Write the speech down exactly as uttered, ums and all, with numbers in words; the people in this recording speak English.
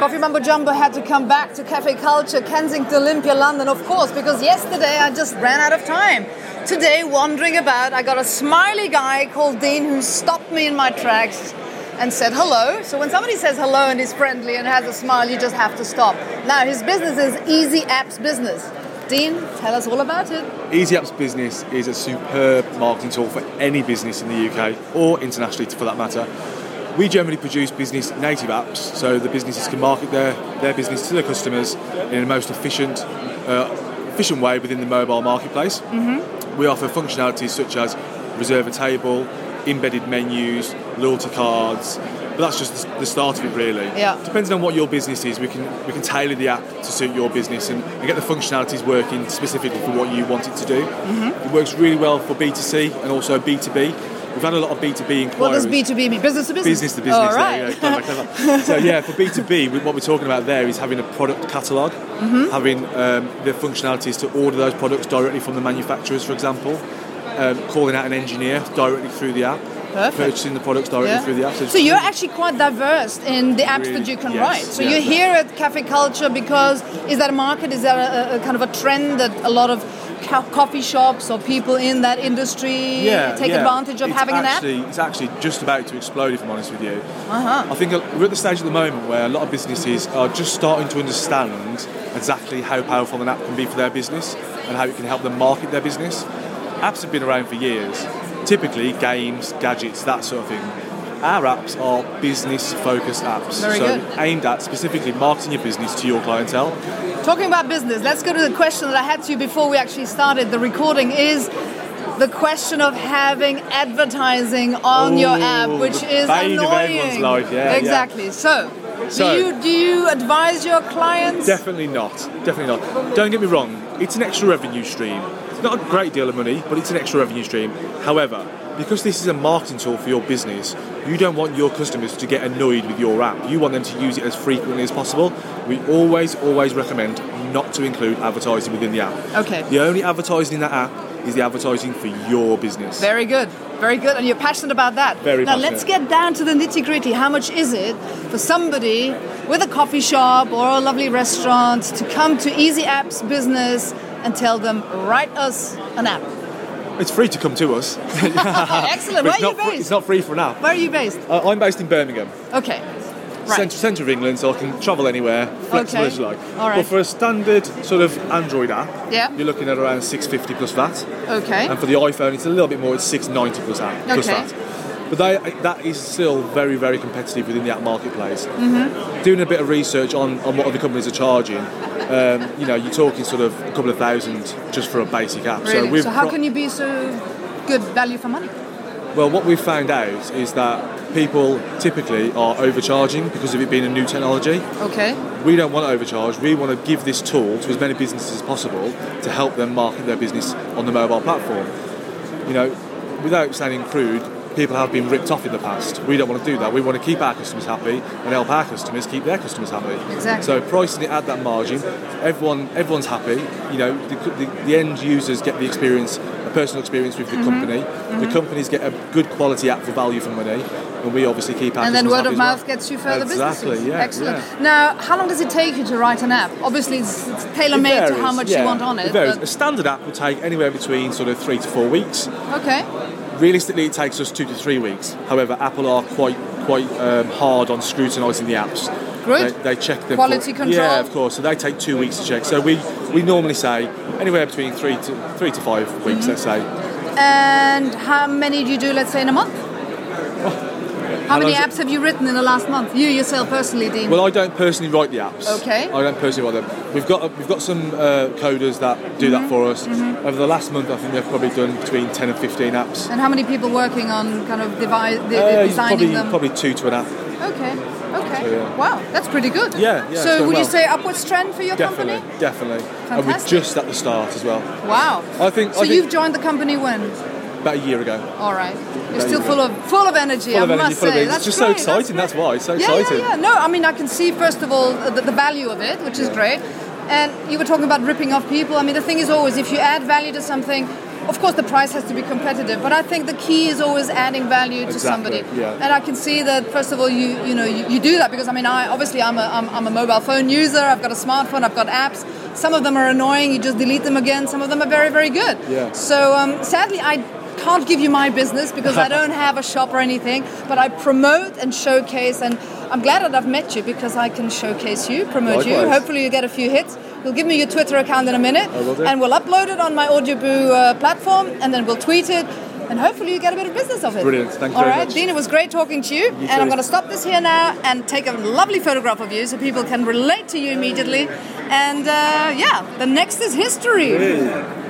Coffee Mumbo Jumbo had to come back to Cafe Culture, Kensington, Olympia, London, of course, because yesterday I just ran out of time. Today, wandering about, I got a smiley guy called Dean who stopped me in my tracks and said hello. So when somebody says hello and is friendly and has a smile, you just have to stop. Now, his business is Easy Apps Business. Dean, tell us all about it. Easy Apps Business is a superb marketing tool for any business in the U K or internationally for that matter. We generally produce business native apps, so the businesses can market their, their business to their customers in the most efficient uh, efficient way within the mobile marketplace. Mm-hmm. We offer functionalities such as reserve a table, embedded menus, loyalty cards, but that's just the start of it really. Yeah. Depending on what your business is, we can we can tailor the app to suit your business and, and get the functionalities working specifically for what you want it to do. Mm-hmm. It works really well for B two C and also B two B. We've had a lot of B two B inquiries. What does B two B mean? Business to business? Business to business. All right. There, so yeah, for B two B, what we're talking about there is having a product catalogue, mm-hmm. having um, the functionalities to order those products directly from the manufacturers, for example, um, calling out an engineer directly through the app, Perfect. purchasing the products directly yeah. through the app. So, so you're actually quite diverse in the apps really, that you can yes, write. So yeah. you're here at Cafe Culture because, is that a market, is that a, a kind of a trend that a lot of coffee shops or people in that industry yeah, take yeah. advantage of it's having actually, an app? It's actually just about to explode, if I'm honest with you. Uh-huh. I think we're at the stage at the moment where a lot of businesses are just starting to understand exactly how powerful an app can be for their business and how it can help them market their business. Apps have been around for years. Typically, games, gadgets, that sort of thing. Our apps are business-focused apps, Very so good. aimed at specifically marketing your business to your clientele. Talking about business, let's go to the question that I had to you before we actually started the recording, is the question of having advertising on Ooh, your app, which the is bane of annoying. everyone's life, yeah, exactly. yeah. So, So- do you do you advise your clients? Definitely not. Definitely not. Don't get me wrong, it's an extra revenue stream. It's not a great deal of money, but it's an extra revenue stream. However, because this is a marketing tool for your business, you don't want your customers to get annoyed with your app. You want them to use it as frequently as possible. We always, always recommend not to include advertising within the app. Okay. The only advertising in that app is the advertising for your business. Very good. Very good. And you're passionate about that. Very now, passionate. let's get down to the nitty-gritty. How much is it for somebody with a coffee shop or a lovely restaurant to come to Easy Apps Business and tell them, write us an app? It's free to come to us. Excellent. Where are it's you not fr- based? It's not free for an app. Where are you based? Uh, I'm based in Birmingham. Okay. Right. Centre, centre of England, so I can travel anywhere, flexible Okay. as you like. All right. But for a standard sort of Android app, Yeah. you're looking at around six hundred fifty plus V A T. Okay. And for the iPhone, it's a little bit more, it's six hundred ninety plus, app, plus Okay. V A T. But they, that is still very, very competitive within the app marketplace. Mm-hmm. Doing a bit of research on, on what other companies are charging, um, you know, you're talking sort of a couple of thousand just for a basic app. Really? we've So how pro- can you be so good value for money? Well, what we've found out is that people typically are overcharging because of it being a new technology. Okay. We don't want to overcharge. We want to give this tool to as many businesses as possible to help them market their business on the mobile platform. You know, without sounding crude, people have been ripped off in the past. We don't want to do that. We want to keep our customers happy and help our customers keep their customers happy. Exactly. So pricing it at that margin, everyone everyone's happy. You know, the, the, the end users get the experience, a personal experience with the Mm-hmm. company. Mm-hmm. The companies get a good quality app for value for money, and we obviously keep our And then customers word of happy as mouth well. gets you further Exactly, businesses. yeah, Excellent. yeah. Now, how long does it take you to write an app? Obviously, it's, it's tailor-made It to how varies, much yeah. you want on it. It varies. but- A standard app will take anywhere between sort of three to four weeks. Okay. Realistically, it takes us two to three weeks. However, Apple are quite quite um, hard on scrutinising the apps. Good. They, they check them. Quality for, control. Yeah, of course. So they take two weeks to check. So we, we normally say anywhere between three to three to five weeks. Mm-hmm. Let's say. And how many do you do, let's say, in a month? How many long's it- apps have you written in the last month? You yourself personally, Dean? Well, I don't personally write the apps. Okay. I don't personally write them. We've got we've got some uh, coders that do Mm-hmm. that for us. Over the last month, I think they've probably done between ten and fifteen apps. and how many people working on kind of devi- de- Uh, designing probably them? probably two to an app. Okay, okay. So, yeah. Wow, that's pretty good. Yeah, yeah, So it's going would you well. say upwards trend for your Definitely, company? definitely. And we're Fantastic. just at the start as well. Wow. I think. So I think you've joined the company when? about a year ago. All right. You're There still you full go. of full of energy. Full I of energy, must full of say. it. It's That's just great. so exciting. That's, great. why it's so yeah, exciting. Yeah, yeah, No, I mean I can see first of all the, the value of it, which is Yeah. great. And you were talking about ripping off people. I mean the thing is always if you add value to something, of course, the price has to be competitive, but I think the key is always adding value to Exactly, somebody. yeah. And I can see that, first of all, you you know, you, you do that because, I mean, I obviously I'm a, I'm, I'm a mobile phone user, I've got a smartphone, I've got apps. Some of them are annoying, you just delete them again. Some of them are very, very good. Yeah. So um, sadly, I can't give you my business because I don't have a shop or anything, but I promote and showcase, and I'm glad that I've met you because I can showcase you, promote you. Likewise. Hopefully you get a few hits. You'll give me your Twitter account in a minute, I will do. and we'll upload it on my Audioboo uh, platform, and then we'll tweet it, and hopefully you get a bit of business of it. Brilliant. Thank you All very right, much. Dean, it was great talking to you, and too. I'm going to stop this here now and take a lovely photograph of you so people can relate to you immediately. And uh, yeah, the next is history. Hey.